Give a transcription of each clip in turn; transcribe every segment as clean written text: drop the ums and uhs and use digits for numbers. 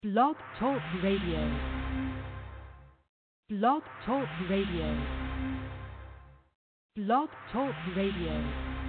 Blog Talk Radio. Blog Talk Radio. Blog Talk Radio.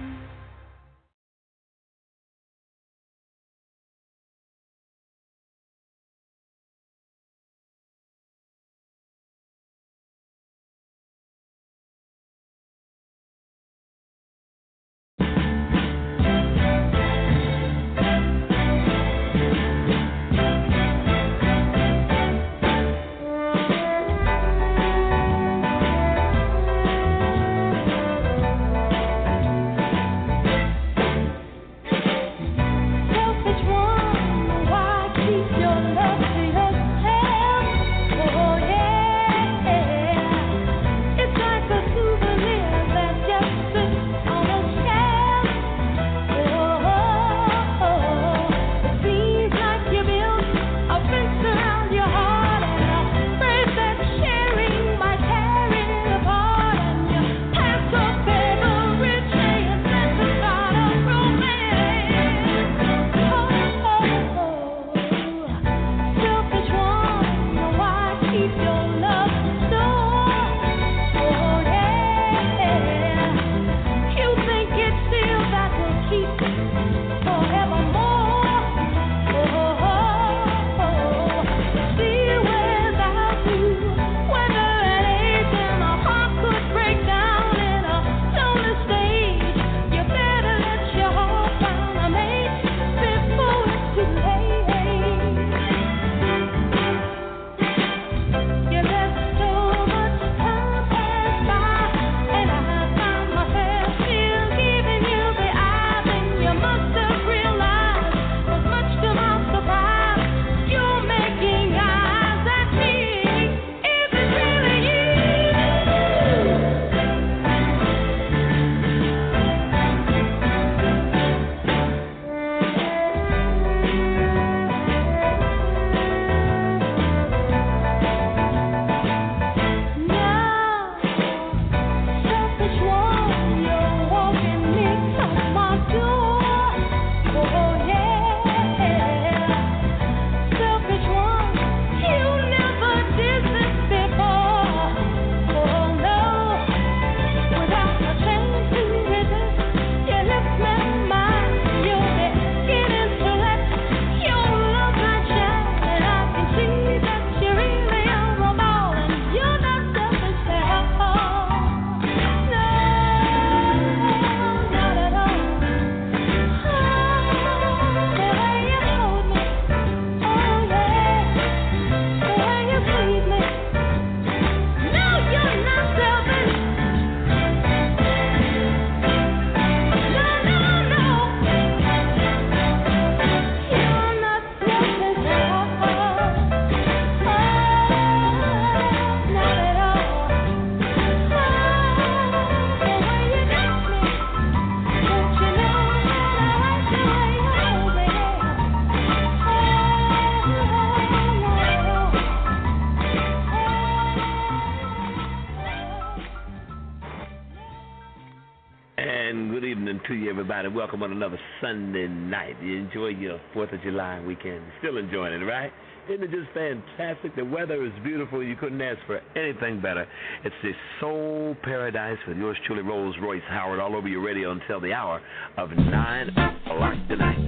Welcome on another Sunday night. You enjoy your 4th of July weekend. Still enjoying it, right? Isn't it just fantastic? The weather is beautiful. You couldn't ask for anything better. It's the Soul Paradise with yours truly, Rolls Royce Howard, all over your radio until the hour of 9 o'clock tonight.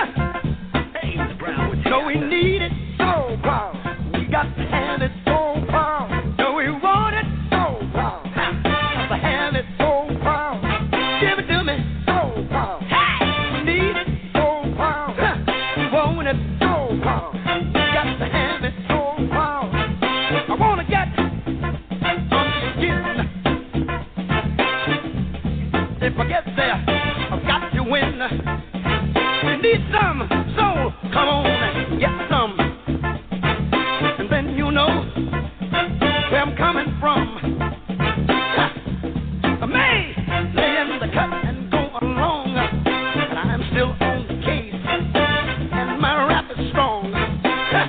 Hey, Mr. Brown, what you So got? we need it so power. We got to have it so power. So we want it so power. Got to have it so power. Give it to me. Forget there, I've got to win. You need some soul, come on and get some. And then you know where I'm coming from. I may lay in the cut and go along, but I'm still on the case, and my rap is strong.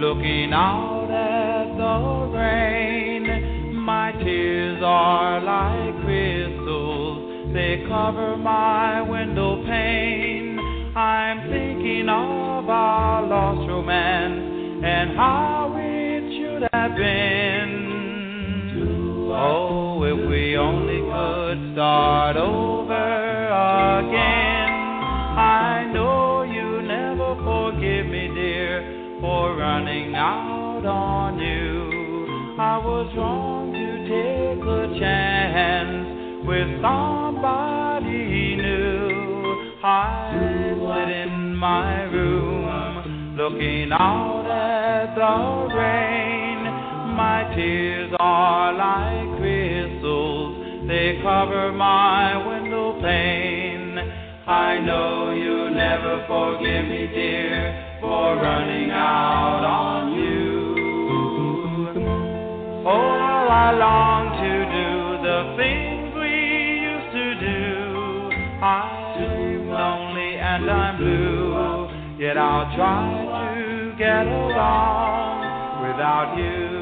looking out at the rain. My tears are like crystals, they cover my window pane. I'm thinking of our lost romance and how it should have been. Oh, if we only could start over again. I know you never forgive me, dear, for running out on you. I was wrong to take a chance with somebody new. I sit in my room, looking out at the rain. My tears are like crystals, they cover my window pane. I know you never forgive me, dear, for running out on you. Oh, how I long to do the things we used to do. I'm lonely and I'm blue, yet I'll try to get along without you.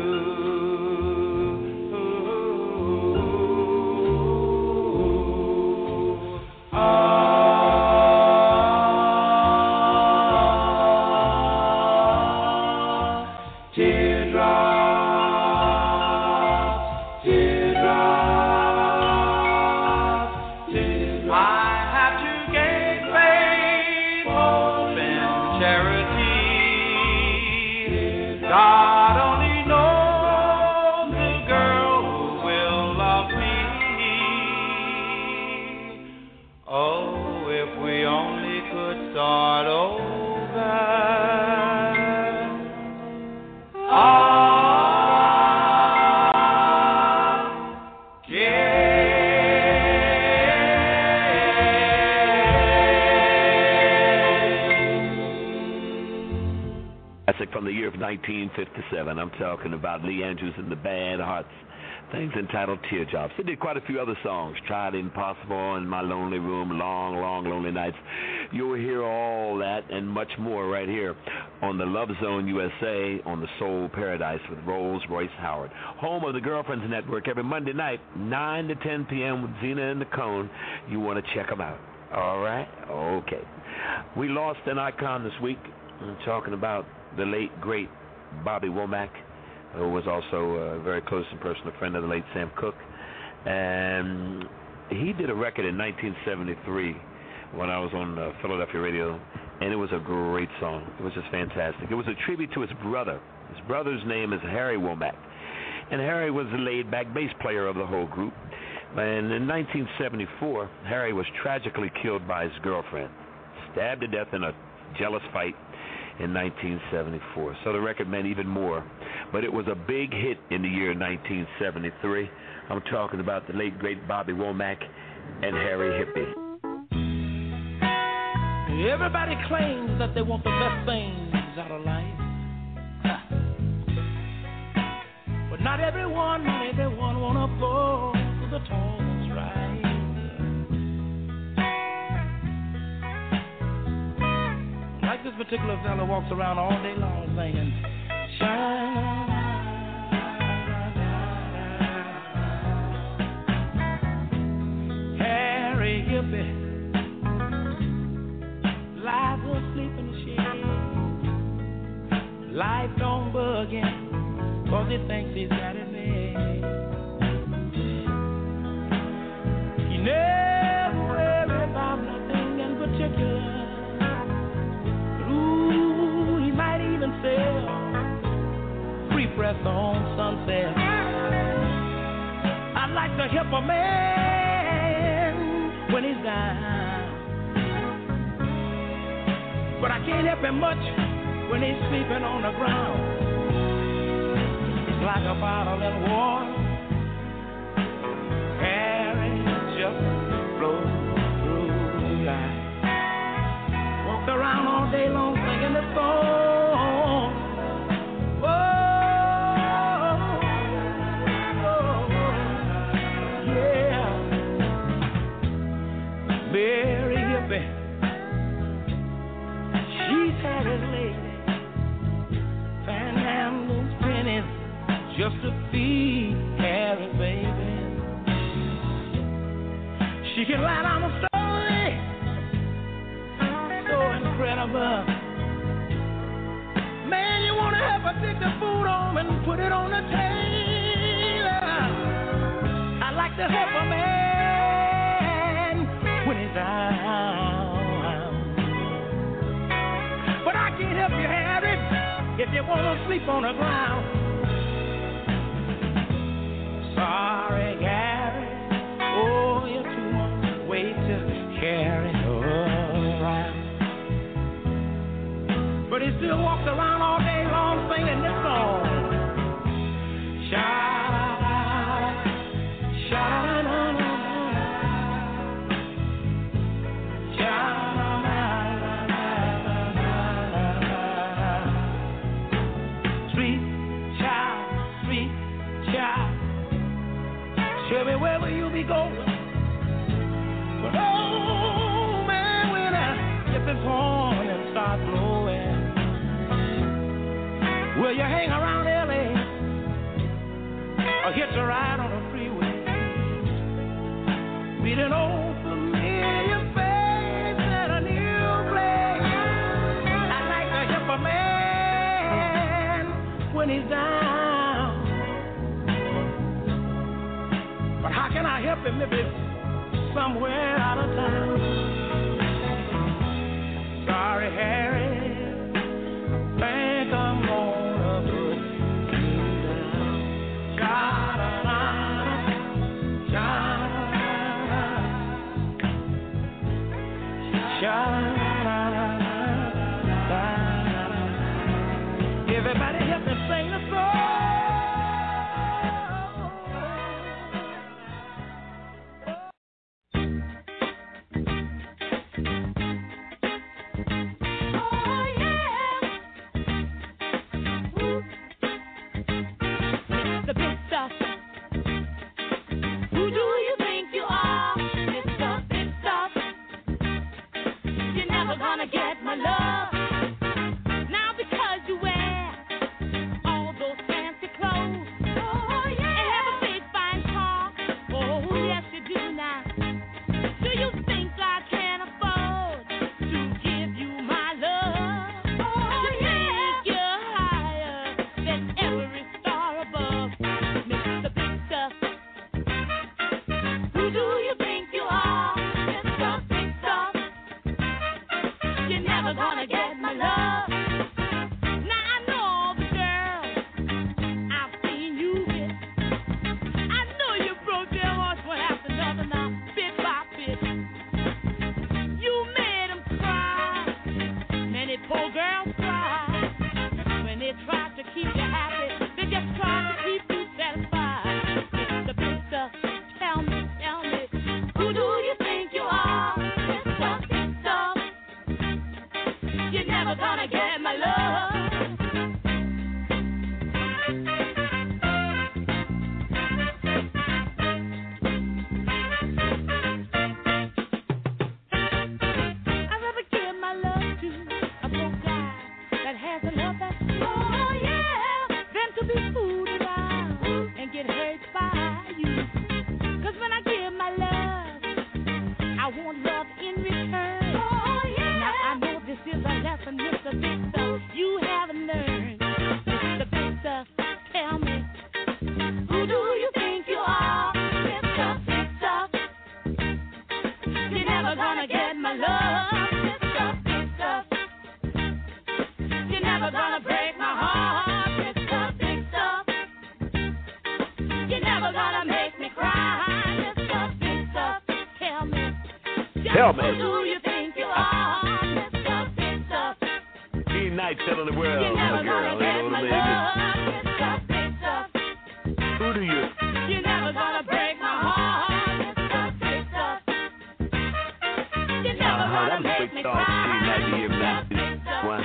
From the year of 1957. I'm talking about Lee Andrews and the Bad Hearts. Things entitled Teardrops. They did quite a few other songs. Tried Impossible, In My Lonely Room, Long, Long, Lonely Nights. You'll hear all that and much more right here on the Love Zone USA on the Soul Paradise with Rolls-Royce Howard. Home of the Girlfriends Network every Monday night, 9 to 10 p.m. with Zena and the Cone. You want to check them out. All right? Okay. We lost an icon this week. I'm talking about the late, great Bobby Womack, who was also a very close and personal friend of the late Sam Cooke. And he did a record in 1973 when I was on Philadelphia radio, and it was a great song. It was just fantastic. It was a tribute to his brother. His brother's name is Harry Womack, and Harry was the laid-back bass player of the whole group. And in 1974, Harry was tragically killed by his girlfriend, stabbed to death in a jealous fight in 1974. So the record meant even more. But it was a big hit in the year 1973. I'm talking about the late, great Bobby Womack and Harry Hippie. Everybody claims that they want the best things out of life. But not everyone wanna go to the tones right. Like this particular fella walks around all day long singing, shine. Harry Hippie lies asleep in the shade. Life don't bug him, 'cause he thinks he's got it made. He never worries about nothing in particular. Ooh, he might even sell free press on Sunset. I'd like to help a man when he's down, but I can't help him much when he's sleeping on the ground. It's like a bottle in water. Harry just flows through life. Walk around all day long singing the song. Yeah. Mary Hippie, she's Harry's lady. just to feed Harry, baby. She can write on a story so incredible. Man, you want to help her pick the food home and put it on the table. I like to help a man when he's down. But I can't help you, Harry, if you want to sleep on the ground. Sorry, Harry. Oh, you're too much weight to carry around. But he still walks around all day long singing this song. Sha-da-da, sha-da-da-da, sha-da-da-da-da-da-da. Sweet child, tell me where will you be going? But oh man, when I get this horn and start blowing, will you hang around L.A. or hitch a ride on the freeway? Meet an old familiar face at a new place. I'd like to help a man when he's down. But how can I help him if it's somewhere out of town? Sorry, Harry, think I'm gonna put you down. Sha-da-da, sha-da-da, sha-da-da-da-da. Everybody help me sing the song. Tell me. Who do you think you are, Mr. Big Stuff? Teen Night telling the world, You're never gonna get my love, Mr. Big Stuff. Who do you? You're never gonna break my heart, Mr. Big Stuff. You're never gonna make me cry, Mr. Big Stuff.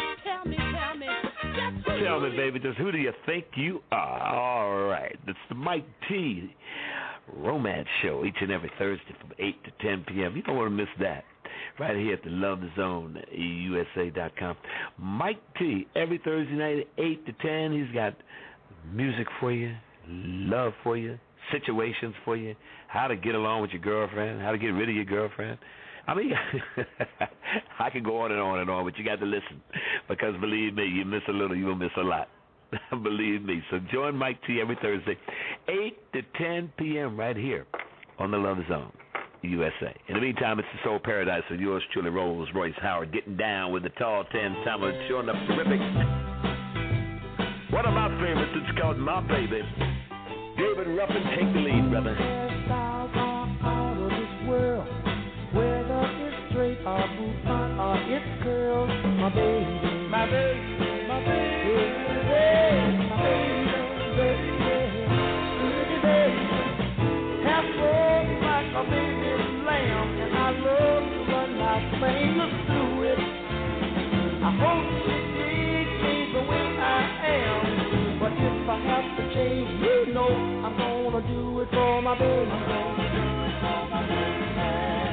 Tell me, baby, just who do you think you are? All right, it's the Mike T. Romance Show each and every Thursday from 8 to 10 p.m. You don't want to miss that. Right here at the Love Zone, USA.com. Mike T. every Thursday night at 8 to 10. He's got music for you, love for you, situations for you, how to get along with your girlfriend, how to get rid of your girlfriend. I mean, I can go on and on and on, but you got to listen because believe me, you miss a little, you will miss a lot. Believe me. So join Mike T every Thursday, 8 to 10 p.m. right here on the Love Zone, USA. In the meantime, it's the Soul Paradise with yours truly, Rolls Royce Howard, getting down with the tall 10 timer, showing up terrific. One of my favorites, it's called My Baby. David Ruffin, take the lead, brother. Hairstyles are out of this world, whether it's straight or bouffant or it's curls. My baby, my baby, my baby, my baby, baby, pretty baby. Half rolled like a baby lamb, and I love to run my fingers through it. I hope she digs me the way I am, but if I have to change, you know I'm gonna do it for my baby. I'm gonna do it for my baby.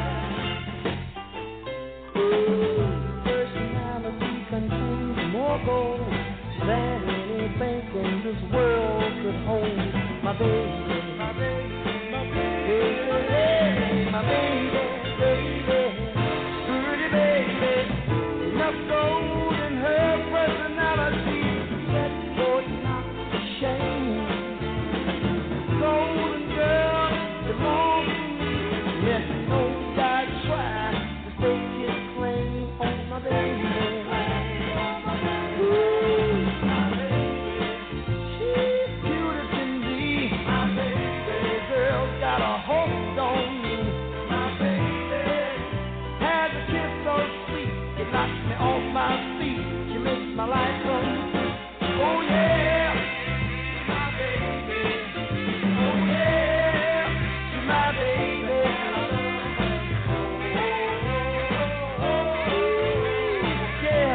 Ooh, personality contains more gold than anything in this world could hold. My baby, my baby, my baby, my baby, baby, pretty baby. Enough gold in her personality that would not to shame. Golden girl belongs to me. Let no guy try to stake his claim on my baby. Ooh, my baby, she's cute as can be. My baby, girl got a hold on me. My baby has a kiss so sweet, it knocks me off my feet. She makes my life come sweet. Oh yeah, my baby. Oh yeah, she's my baby. Yeah.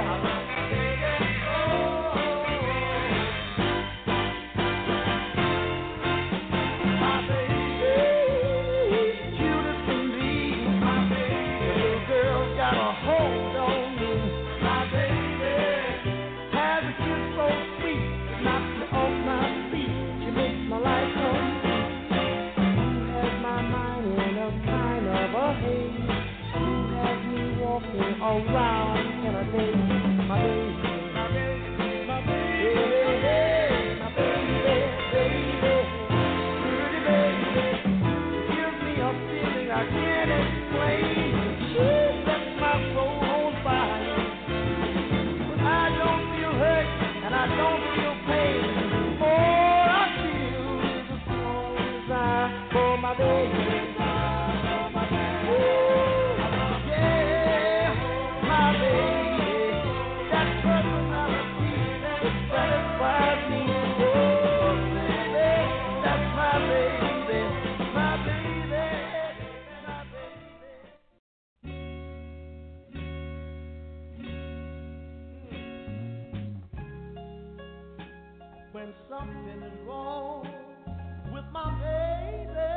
My baby, cute as can be. My baby, little girl got a hold on me. My baby has a kiss so sweet, it knocks me off my feet. She makes my life come sweet. You have my mind in a kind of a haze. You have me walking around in a daze. My baby, my baby, my baby, my baby, baby, pretty baby. Gives me a feeling I can't explain. She sets my soul on fire. But I don't feel hurt and I don't feel pain. All I feel is a strong desire for my baby. Ooh, yeah, my baby. That personality that satisfies me. Oh, baby, that's my baby. My baby, my baby. When something is wrong with my baby,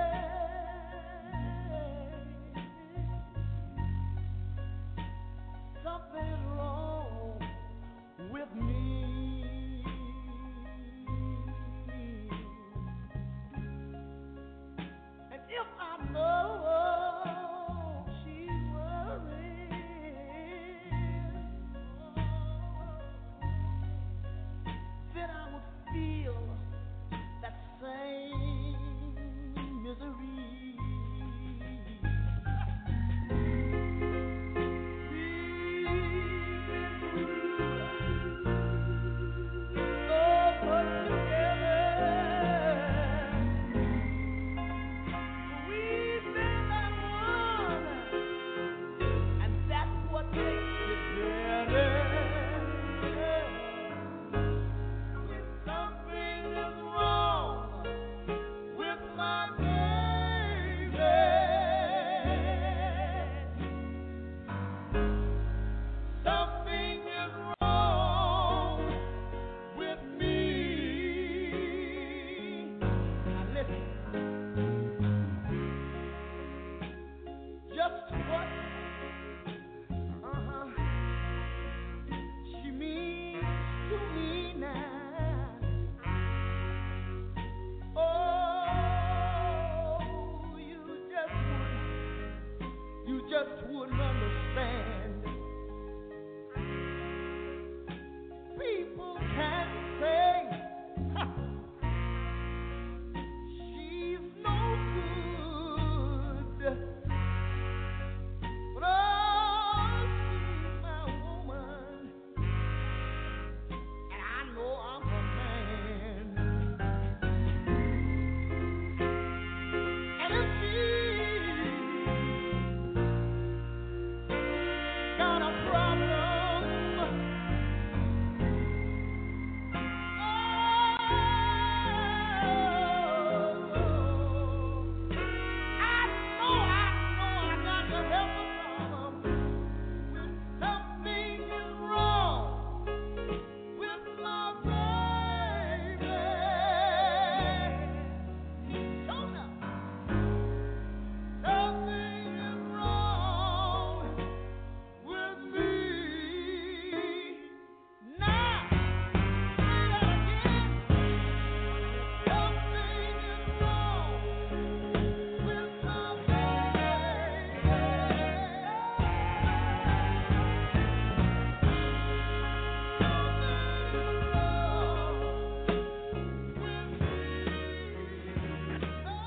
something is wrong with me. And if I know she's worried, then I would feel that same misery. We've been through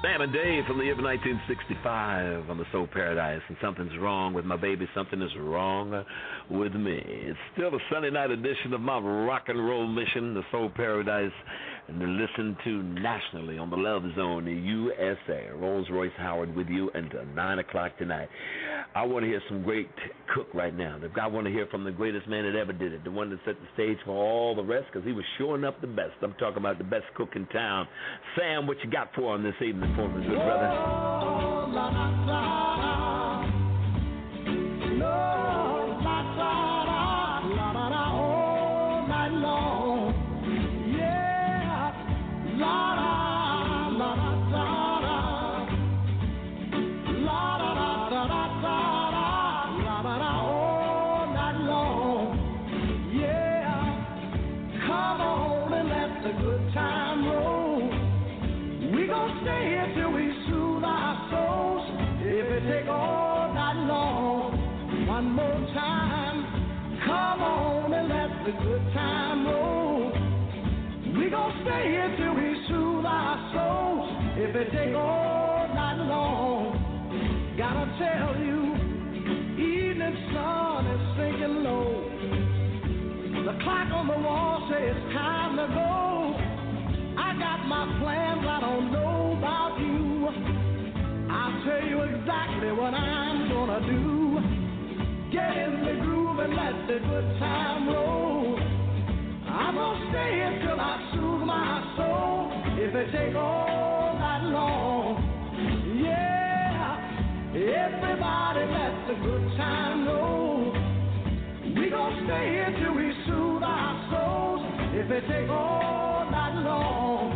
Sam and Dave from the year of 1965 on the Soul Paradise. And something's wrong with my baby. Something is wrong with me. It's still a Sunday night edition of my rock and roll mission, the Soul Paradise, and to listen to nationally on the Love Zone, the USA. Rolls-Royce Howard with you until 9 o'clock tonight. I want to hear some great cook right now. I want to hear from the greatest man that ever did it, the one that set the stage for all the rest, because he was showing up the best. I'm talking about the best cook in town. Sam, what you got for him this evening for me, good brother? Oh, la, la, la. No, la, la, la, la, la, la, all night long. Yeah, la, la, la, la, la, la, la, la, la, la, la, la, la, all night long. Yeah, come on and let the good time roll. We gon' stay here till we soothe our souls. If it take all night long, one more time, come on and let the good time roll. We gon' stay here till we soothe our souls. If it take all night long, gotta tell you, evening sun is sinking low. The clock on the wall says it's time to go. I got my plans, I don't know about you. I'll tell you exactly what I'm gonna do. Get in the groove and let the good time roll. I'm gonna stay here till I soothe my soul. If it take all night long, yeah, everybody let the good time roll. We gonna stay here till we soothe our souls. If it take all night long,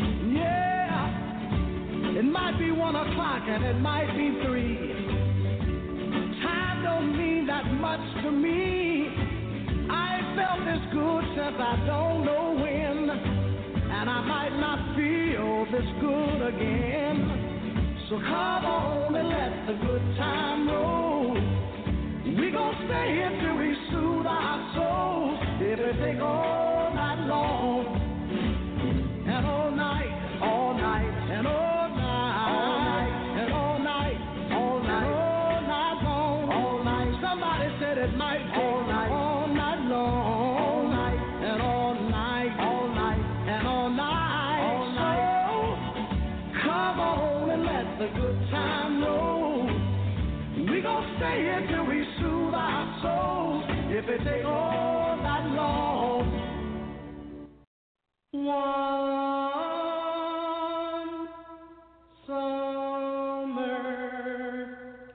yeah, it might be 1 o'clock and it might be 3. Time don't mean that much to me. I ain't felt this good since I don't know when, and I might not feel this good again. So come on and let the good time roll. We gon' stay here till we soothe our souls. If it take all night long, and all night, all night, and all night, all night, and all night, all night, all night long, all night. Somebody said it might take all night long, all night, and all night, all night, and all night, all night. So come on and let the good time roll. We gon' stay here till we soothe our souls. If it take all night long. One summer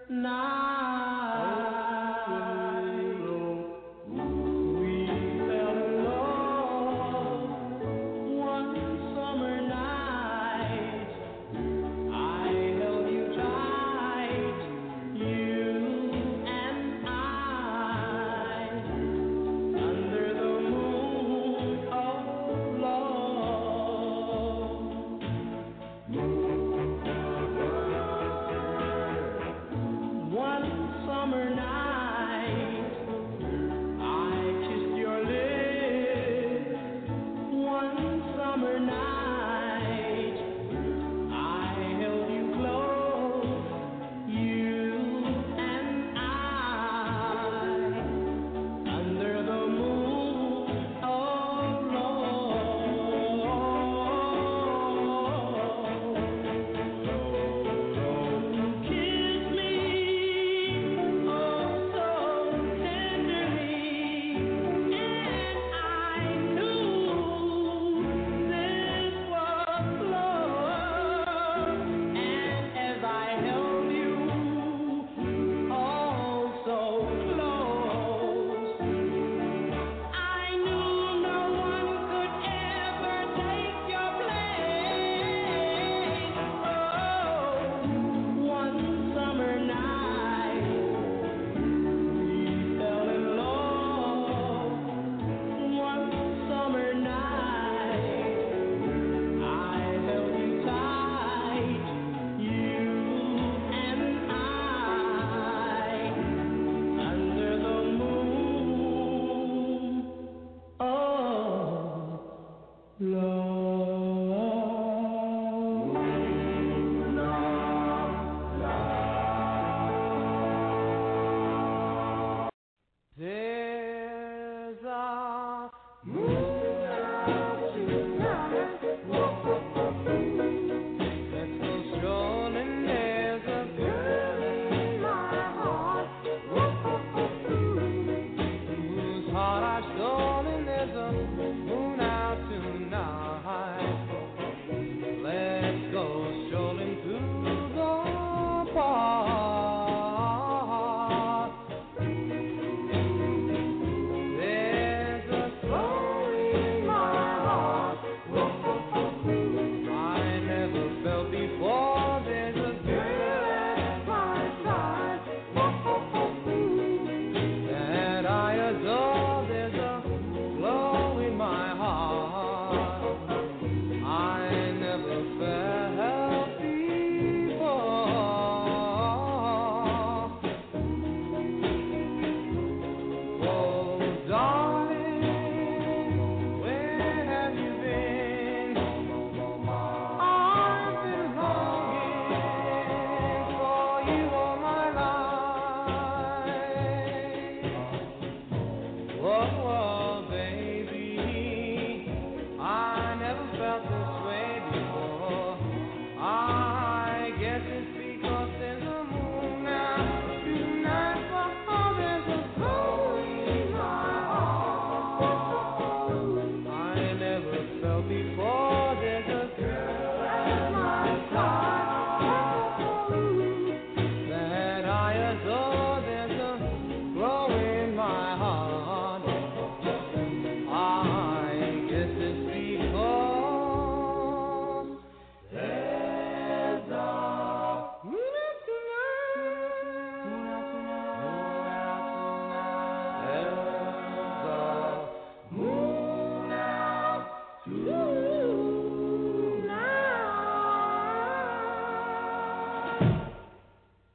night, we fell in love. One summer night, I held you tight, you and I, under the moon of love.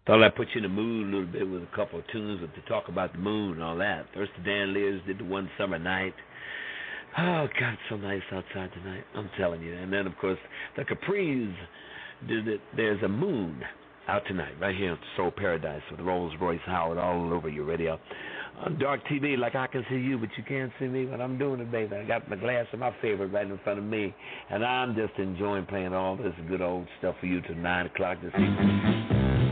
Thought I'd put you in the mood a little bit with a couple of tunes to talk about the moon and all that. First, the Dan Lears did the One Summer Night. Oh, God, it's so nice outside tonight. I'm telling you. And then, of course, the Capris did it. There's a Moon out tonight, right here on Soul Paradise with Rolls-Royce Howard all over your radio. On Dark TV, like I can see you, but you can't see me. But I'm doing it, baby. I got my glass of my favorite right in front of me, and I'm just enjoying playing all this good old stuff for you till 9 o'clock this evening.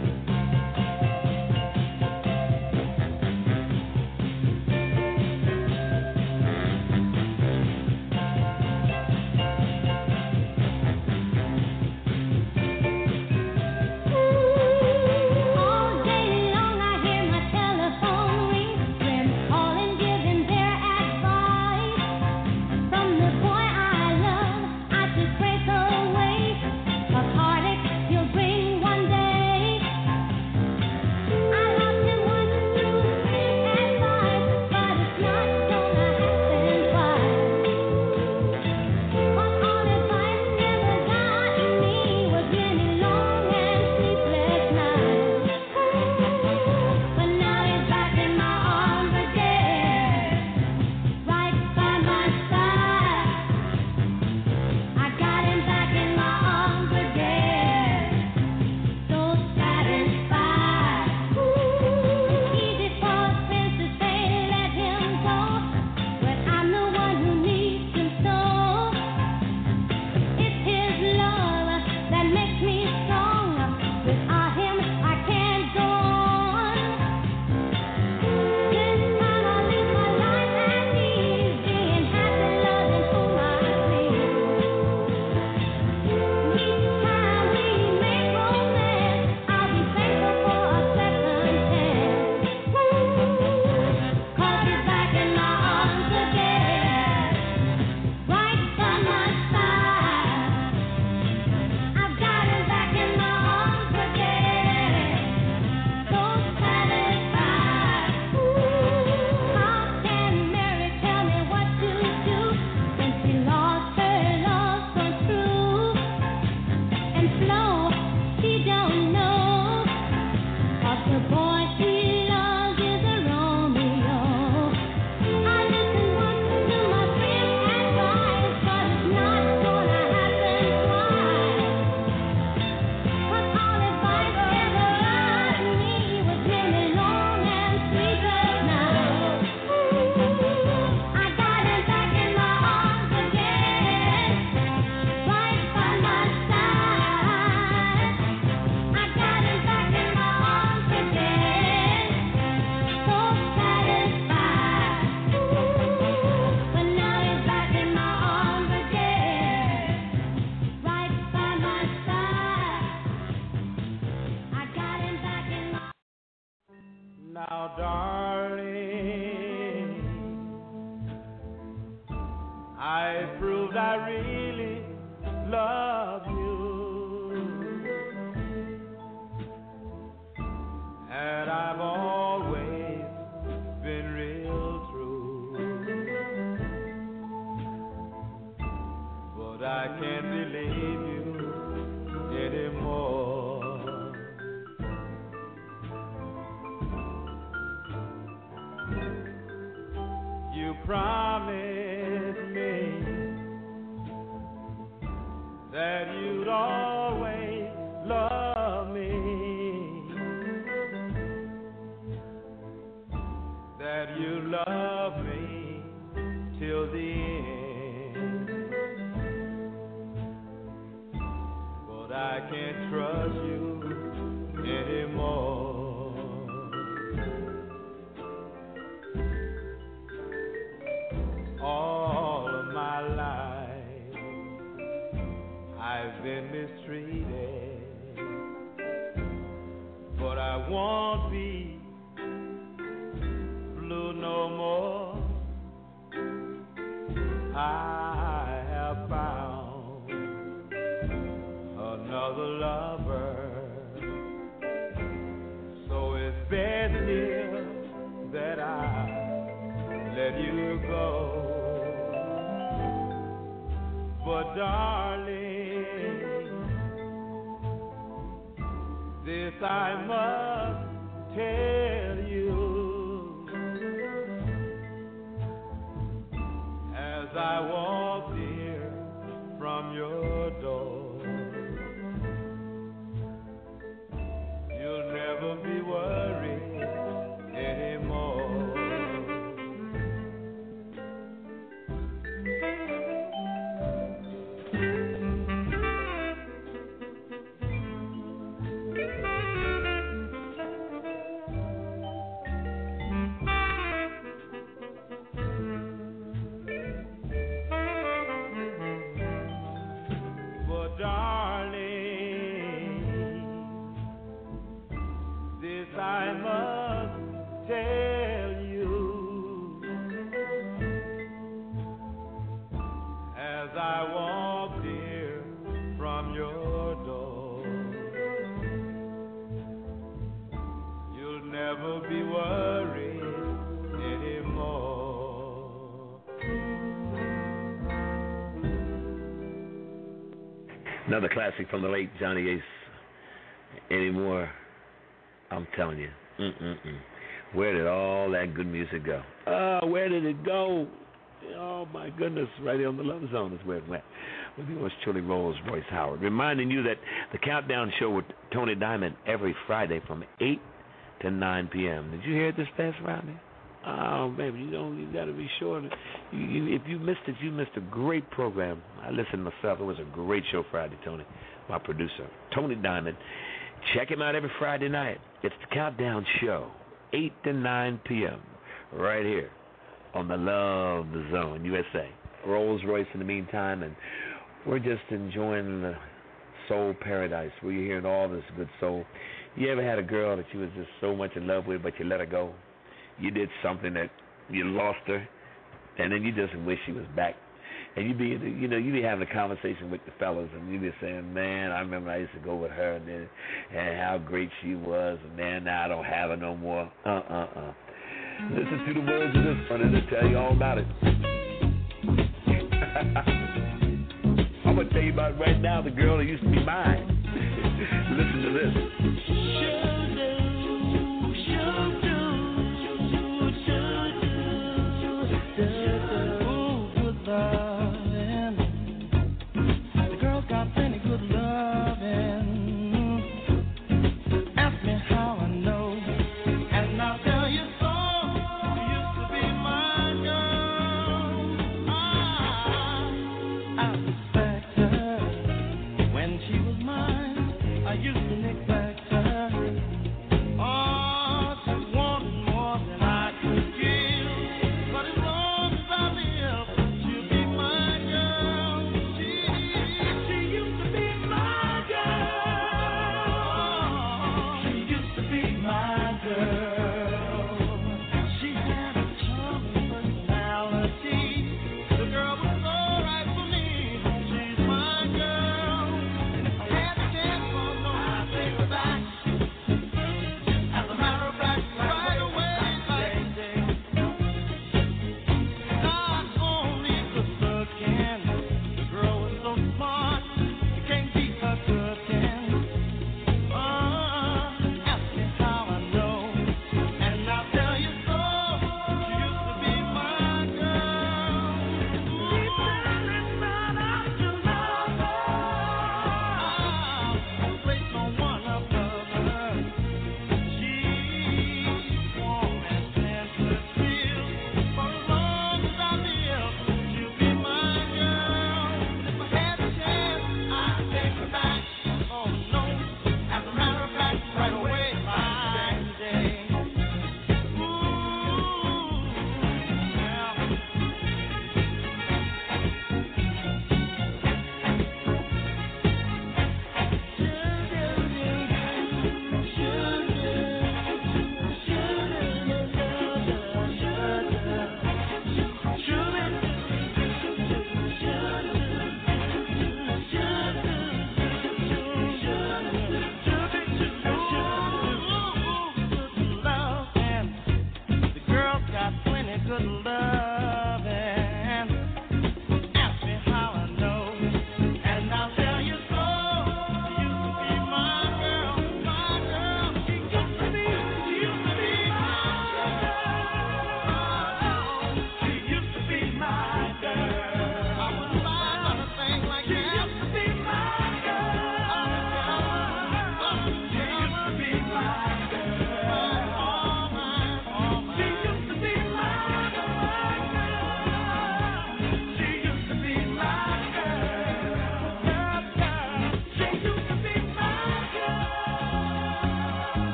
Now, darling, I proved I really love you, and I've always been real true, but I can't believe you anymore. You promised me that you'd always love me, that you love me till the end, but I can't trust you anymore. All of my life I've been mistreated, but I won't be blue no more. I have found another lover, so it's best, dear, that I let you go. But darling, this I must tell you. As I walk here from your door, you'll never be worried anymore. I must tell you, as I walk here from your door, you'll never be worried anymore. Another classic from the late Johnny Ace. Anymore. I'm telling you, where did all that good music go? Where did it go? Oh, my goodness, right here on the Love Zone is where it went. With yours truly, Rolls-Royce Howard. Reminding you that the Countdown Show with Tony Diamond every Friday from 8 to 9 p.m. Did you hear it this past Friday? Oh, baby, you got to be sure. If you missed it, you missed a great program. I listened myself. It was a great show Friday, Tony, my producer, Tony Diamond. Check him out every Friday night. It's the Countdown Show, 8 to 9 p.m., right here on the Love Zone, USA. Rolls-Royce in the meantime, and we're just enjoying the soul paradise where you're hearing all this good soul. You ever had a girl that you was just so much in love with, but you let her go? You did something that you lost her, and then you just wish she was back. And you be having a conversation with the fellas, and you be saying, "Man, I remember I used to go with her, and how great she was, and man, now I don't have her no more." Listen to the words of this one, and it'll tell you all about it. I'm gonna tell you about right now the girl that used to be mine. Listen to this. She was mine. I used to neglect her.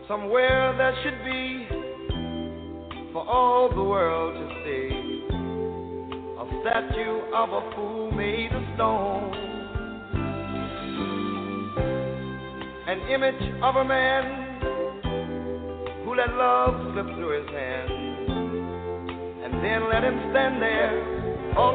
Somewhere there should be, for all the world to see, a statue of a fool made of stone, an image of a man who let love slip through his hands, and then let him stand there all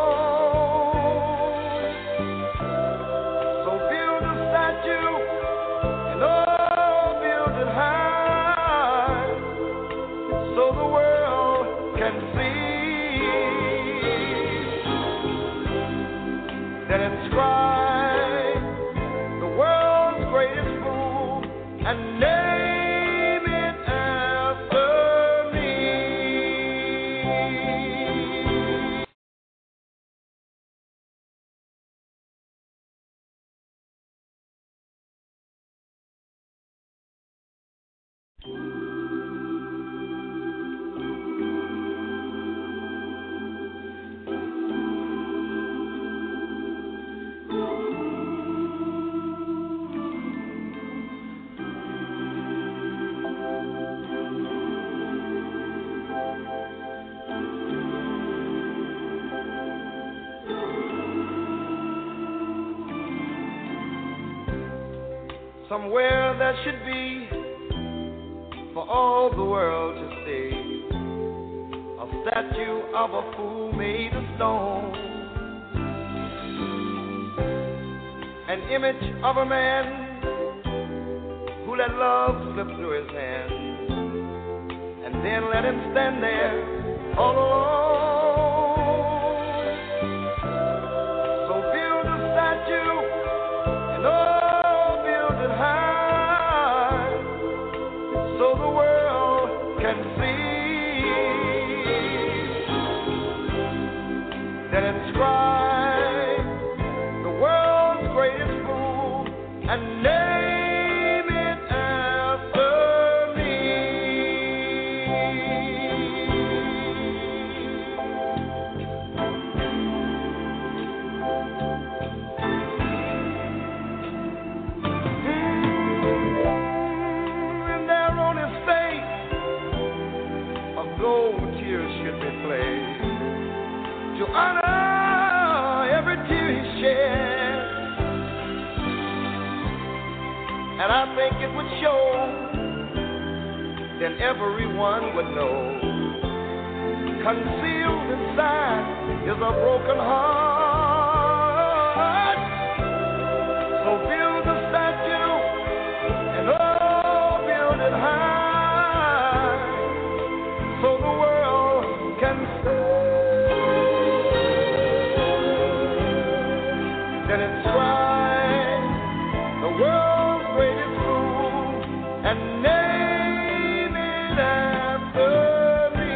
alone. So build a statue and build it high, so the world can see. Then inscribe the world's greatest fool and name it after me. Somewhere there should be, for all the world to see, a statue of a fool made of stone, an image of a man who let love slip through his hands, and then let him stand there all alone. So build a statue and build it high, so the world can see. Then inscribe the world's greatest fool and name it after me. And there on his face a gold tear should be played to honor every tear he shed. And I think it would show, then everyone would know, concealed inside is a broken heart. So build a statue and build it high, so the world can see. Then inscribe the world's greatest fool and name it after me.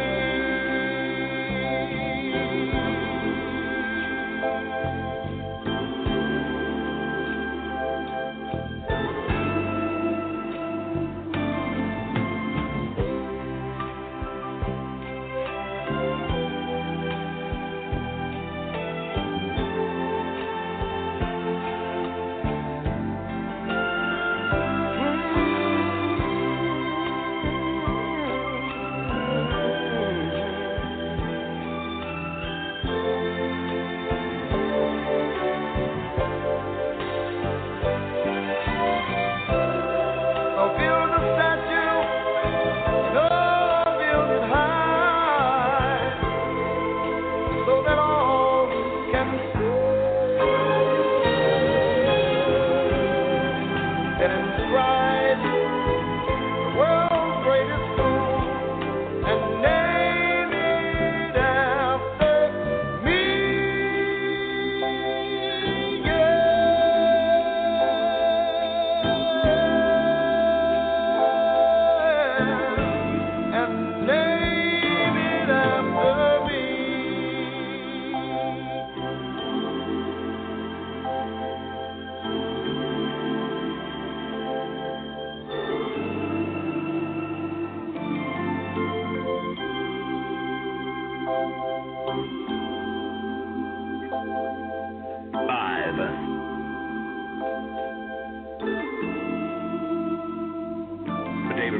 So build a statue and build it high, so that all can see. Then inscribe the world's greatest fool and name it after me. Yeah. And name it after me.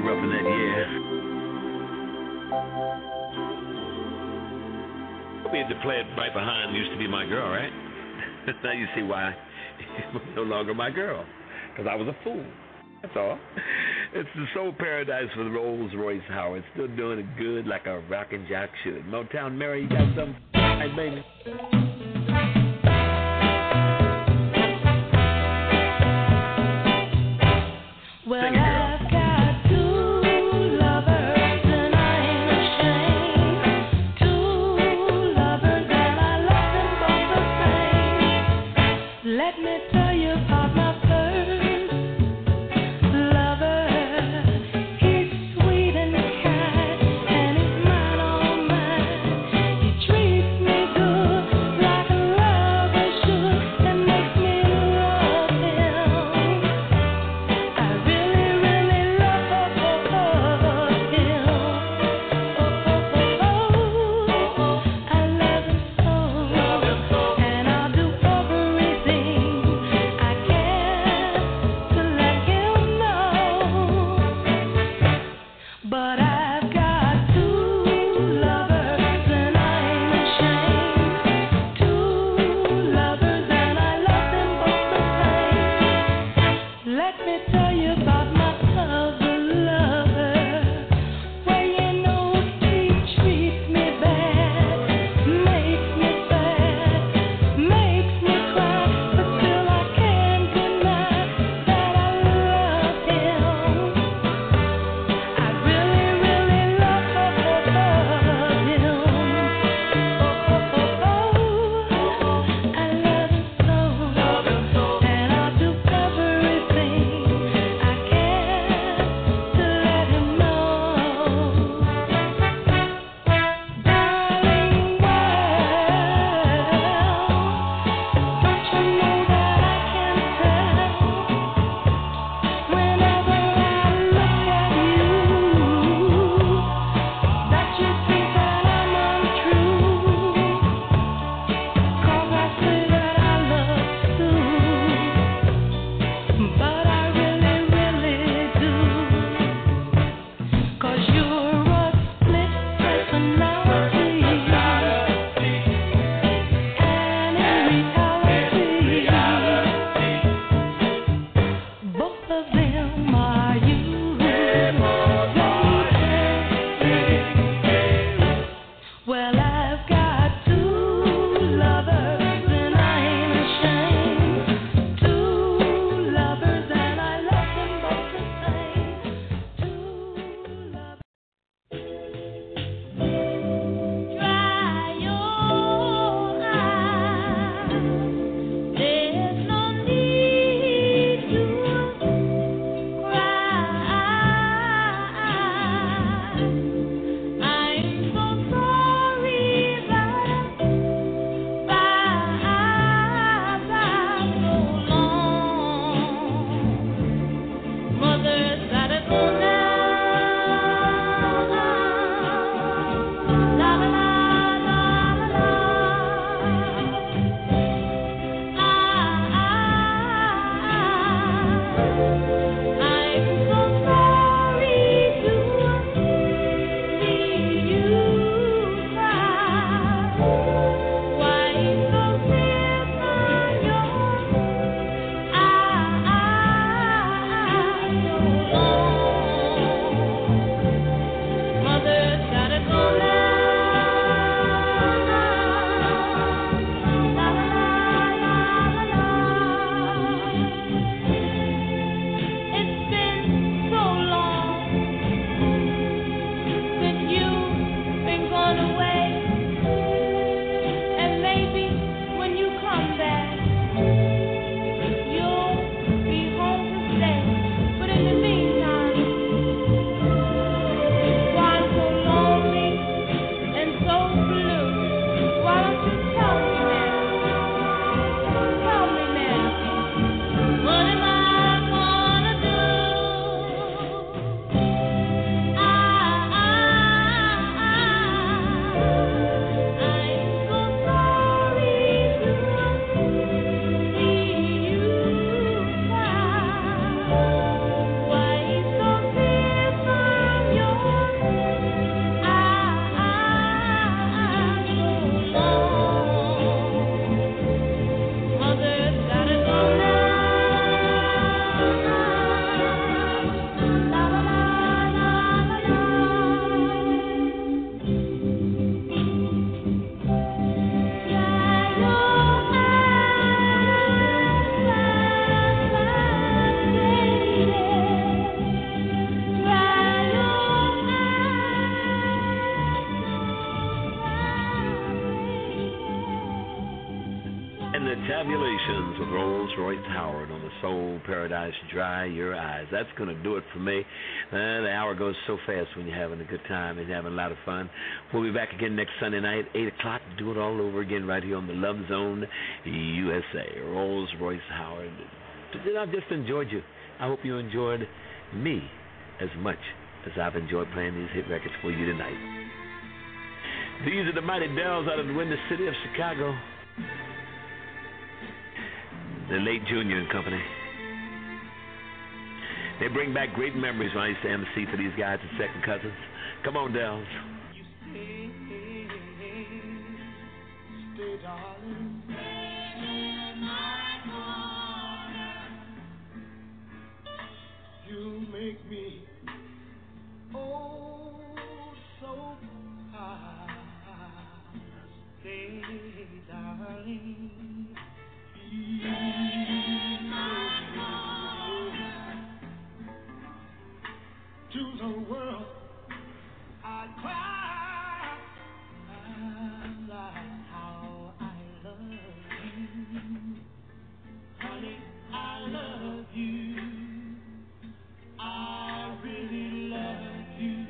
Roughing It, yeah. We had to play it right behind Used to Be My Girl, right? Now you see why it was no longer my girl. Because I was a fool. That's all. It's the soul paradise for the Rolls-Royce Howard. Still doing it good like a rockin' jock should. Motown Mary, you got something? Hey, baby. Well, Sing it, girl. I've got two lovers and I ain't ashamed. Two lovers and I love them both the same. Let me tell you about my first lover. He's sweet and kind and he's mine, all mine. He treats me good. Conversations with Rolls-Royce Howard on the Soul Paradise Dry Your Eyes. That's going to do it for me. The hour goes so fast when you're having a good time and having a lot of fun. We'll be back again next Sunday night, 8 o'clock, to do it all over again right here on the Love Zone USA. Rolls-Royce Howard. I've just enjoyed you. I hope you enjoyed me as much as I've enjoyed playing these hit records for you tonight. These are the Mighty Dells out of the Windy City of Chicago. The late Junior and Company. They bring back great memories when I used to MC for these guys and second cousins. Come on, Dells. You stay, darling. Stay in my corner. You make me so high. Stay, darling. To the world, I cry how I love you, honey. I love you. I really love you.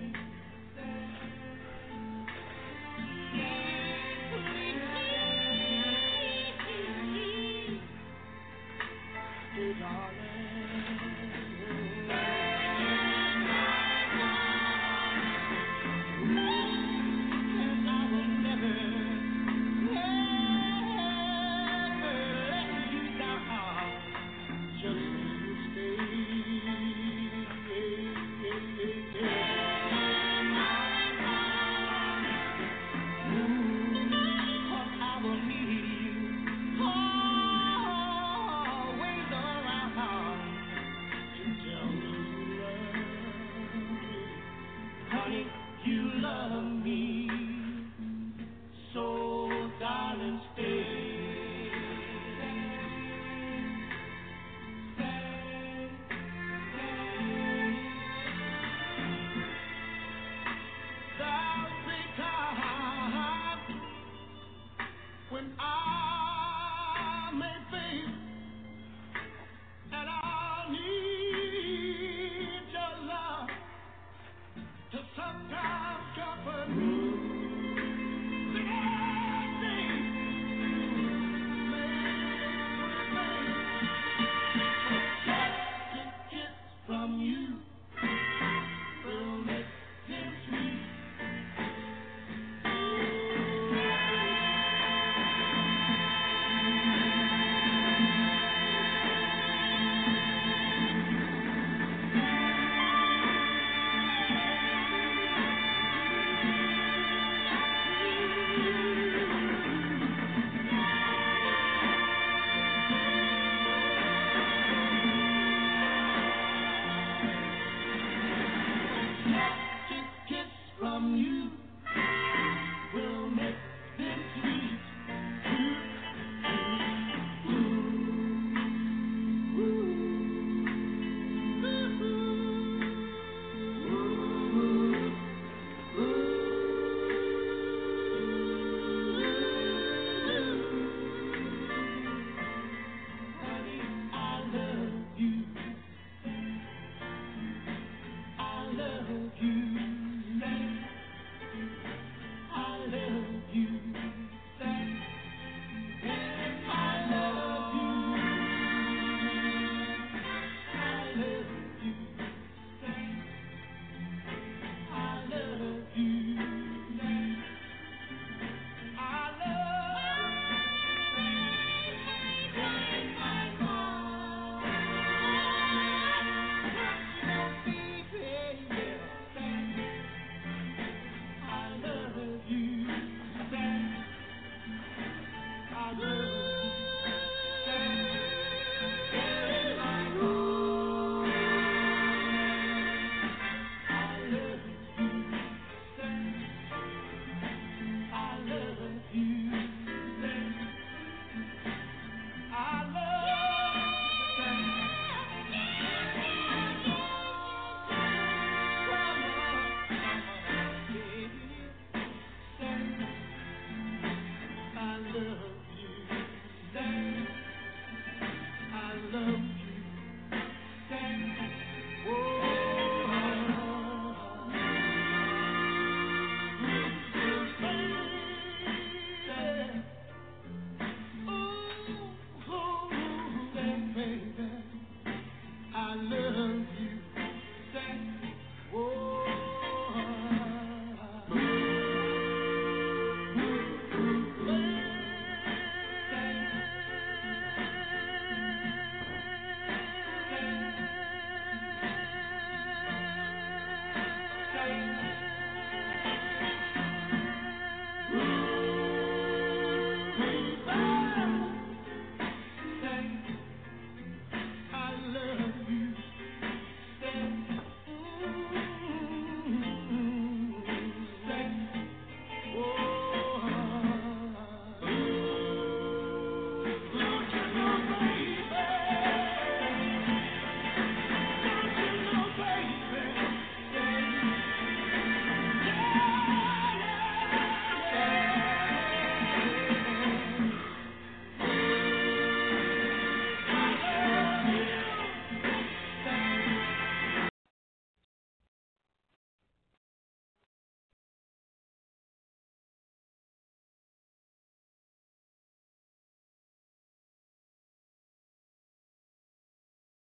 my love.